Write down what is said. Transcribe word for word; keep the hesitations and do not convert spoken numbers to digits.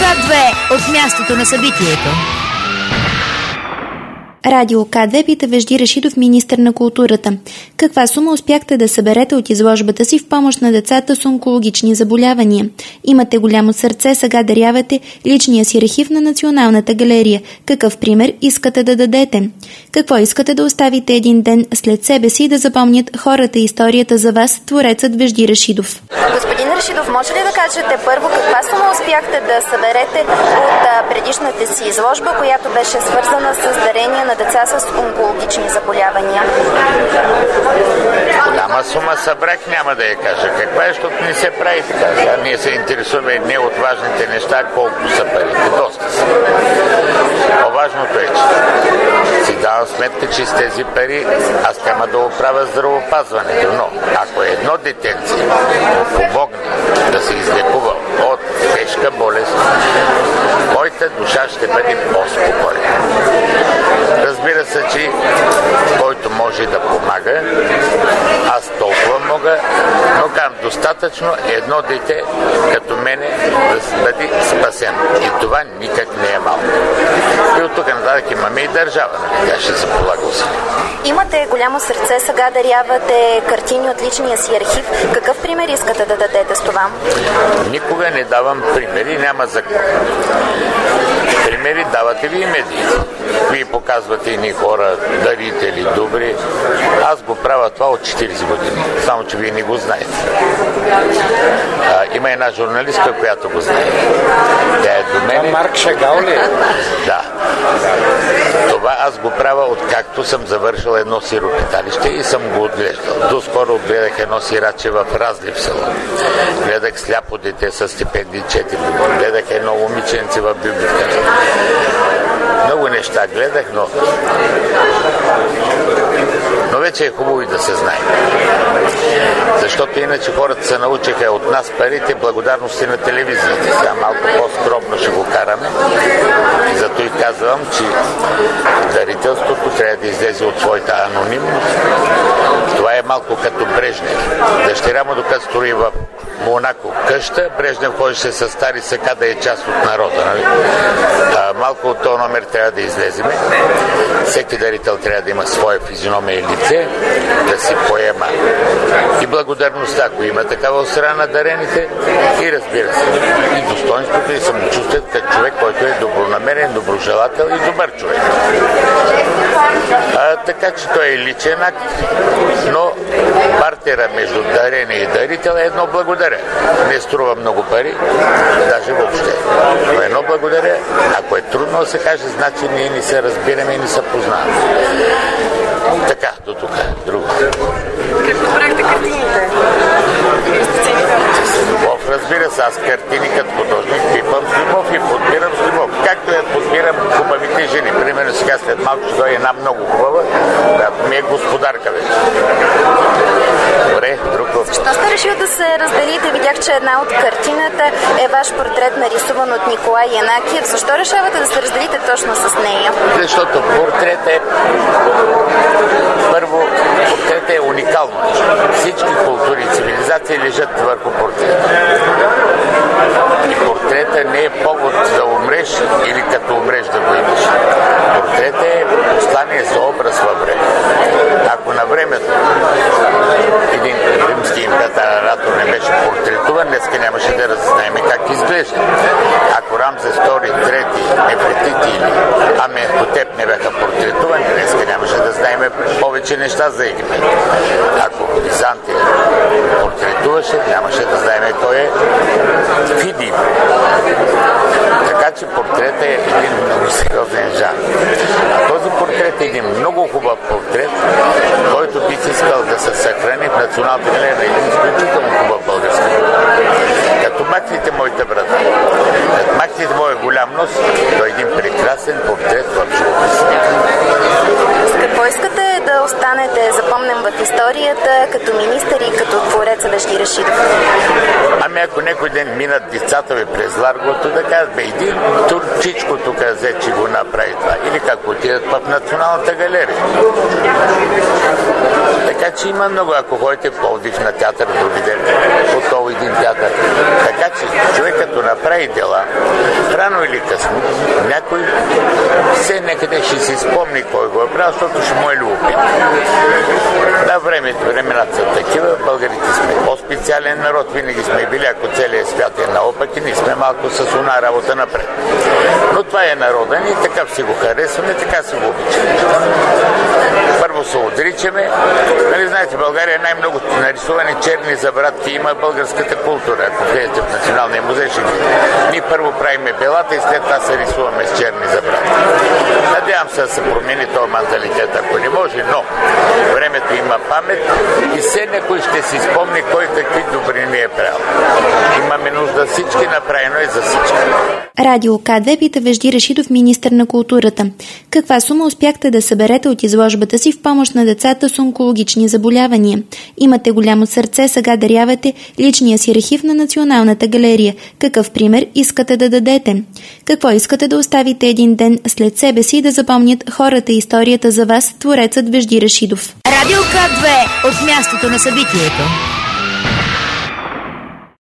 К две от мястото на събитието. Радио К две пита Вежди Рашидов, министър на културата. Каква сума успяхте да съберете от изложбата си в помощ на децата с онкологични заболявания? Имате голямо сърце, сега дарявате личния си архив на Националната галерия. Какъв пример искате да дадете? Какво искате да оставите един ден след себе си и да запомнят хората и историята за вас, творецът Вежди Рашидов? Господин Рашидов, може ли да кажете първо каква сума успяхте да съберете от предишната си изложба, която беше свързана с дарение на деца с онкологични заболявания? Голяма сума събрах, няма да я кажа каква е, защото не се прави така. Сега ние се интересуваме не от важните неща, колко са парите. Доста са. По-важното е, че си давам сметка, че с тези пари аз няма да оправя здравеопазването, но ако едно детенце му помогне да се излекува от тежка болест, моята душа ще бъде по-спокойна. Разбира се, че който може да помага, аз толкова мога, но казвам достатъчно едно дете като мене да бъде спасено. И това никак не е малко. И от тук нататък имаме и държава, тя ще се полага усилия. Имате голямо сърце, сега дарявате картини от личния си архив. Какъв пример искате да дадете с това? Никога не давам примери, няма закон. Примери давате ви и медиите. Вие показвате и хора, дарители, добри. Аз го правя това от четирийсет години, само че вие не го знаете. А, има една журналистка, която го знае. Тя е до мене. Марк Шагал ли? Да. Това аз го правя откакто съм завършил едно сиропиталище и съм го отглеждал. Доскоро отгледах едно сираче в Разлив село. Гледах сляпо дете с стипендии четири години. Гледах едно момиченце в библиотеката. Много неща гледах, но но вече е хубаво и да се знае. Защото иначе хората се научиха от нас парите благодарности на телевизията. Сега малко по-скромно ще го караме. И зато и казвам, че дарителството трябва да излезе от своята анонимност. Това е малко като Брежнев. Дъщеря му, докато строи в Монако къща, Брежнев ходеше с стари сака да е част от народа. Нали? А, малко от този номер трябва да излеземе. Всеки дарител трябва да има своя физиономия и лице, да си поема и благодарността, ако има такава от страна на дарените, и разбира се, и достоинството и самочувствието като човек, който е добронамерен, доброжелател и добър човек. А, така че той е личен акт, но партера между дарене и дарител е едно благодаря. Не струва много пари, даже въобще. Но едно благодаря, ако е трудно да се каже, значи ние не се разбираме и не се познаваме. Така, до тук. Друго. Как подбрахте картините? С любов, разбира се, аз картини като художник пипам с любов и подбирам с любов. Както я подбирам хубавите жени. Примерно сега след малко ще дойде една много хубава, която ми е господарка вече. Добре, друг въпрос. Защо сте решили да се разделите? Видях, че една от картината е ваш портрет, нарисуван от Николай Янакиев. Защо решавате да се разделите точно с нея? Защото портрет е първо, портрет е уникално нещо. Всички култури и цивилизации лежат върху портрета. И портрета не е повод да умреш или като умреш да го имаш. Портрет е послание за образ във време. Ако на времето един римски император не беше портретуван, днеска нямаше да раззнаем как изглежда. Ако Рамзес втори, трети, Нефертити или Аменхотеп не бяха портретувани, днеска нямаше да знаем повече неща за Египет. Ако Византия портретуваше, нямаше да знаем кой е Фидий. Така че портрет е един много сериозен жанр. А този портрет е един много хубав портрет, който бих искал да се съхрани в Националната галерия на един изключително хубав български портрет. Като махнете моята брата, като махнете моя голям нос, той е един прекрасен портрет в живота. С какво искате да останете запомнен в историята като министър и като творец Вежди Рашидов? Ами ако не някой ден минат децата ви през Ларгото, да кажат, бе, един турчичко тук взе, че го направи това. Или как отидат в Националната галерия. Така че има много, ако ходите в Пловдив на театър, други ден, отново един театър. Така че човек като направи дела, рано или късно, някой все някъде ще си спомни кой го е правил, защото ще му е любопитно. Да, времето, времената са такива, българите сме по-специален народ, винаги сме били, ако целият свят е наопак и ние сме малко с една работа напред. Но това е народа ни, така си го харесваме, така си го обичаме. Първо се отричаме. Нали знаете, България най-много нарисувани черни забрадки има българската култура. Ако влезете в Националния музей, ще ги. Ние първо правиме белата и след това се рисуваме с черни забрадки. Надявам се да се промени този менталитет, ако не може, но времето има памет и все някой ще си спомни кой какви добрини е правил. Имаме нужда всички, направено е за всички. Радио К две пита Вежди Рашидов, министър на културата. Каква сума успяхте да съберете от изложбата си в помощ на децата с онкологични заболявания? Имате голямо сърце, сега дарявате личния си архив на Националната галерия. Какъв пример искате да дадете? Какво искате да оставите един ден след себе си и да запомнят хората и историята за вас, творецът Вежди Рашидов? Радио К две от мястото на събитието.